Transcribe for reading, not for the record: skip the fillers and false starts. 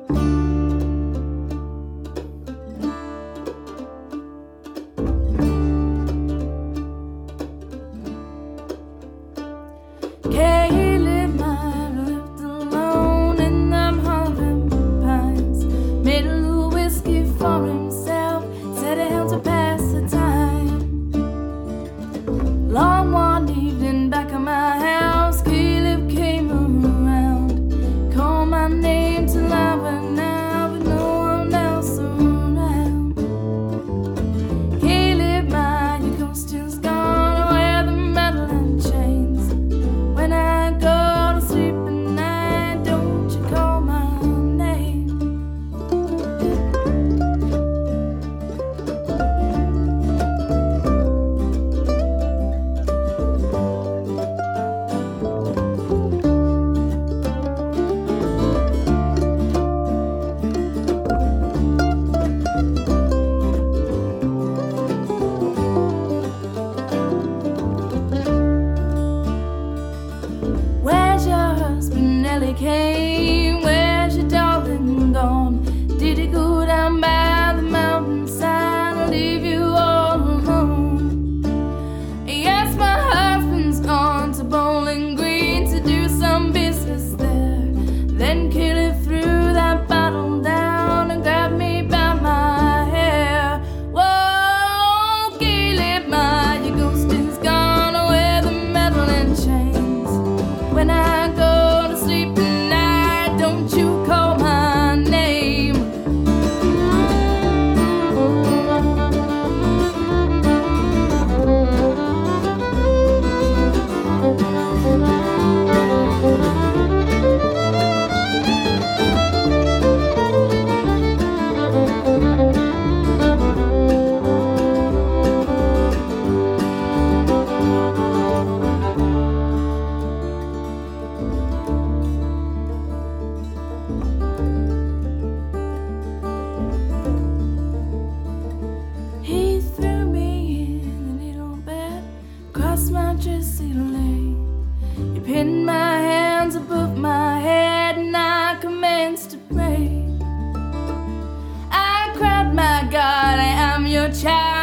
Caleb might lived alone in them Harlem pines. Made a little whiskey for himself, said it helped to pass the time. Long one evening back at my house, Caleb came around. Called my name till I went out, but no one else around. Caleb, my your ghost is gone, wear the metal and chains. When I go to sleep at night, don't you call my name. Where's your husband, Nellie Kane? Where's your darling gone? Did he go down by the mountainside or leave you all alone? Yes, my husband's gone to Bowling Green to do some business there. Then Caleb threw that bottle down and grabbed me by my hair. Whoa, Caleb, my your ghost is gone, wear the metal and chains. When I go to sleep at night, don't you call my name. He threw me in the little bed, crossed my dressy leg. He pinned my hands above my head and I commenced to pray. I cried, my God, I am your child.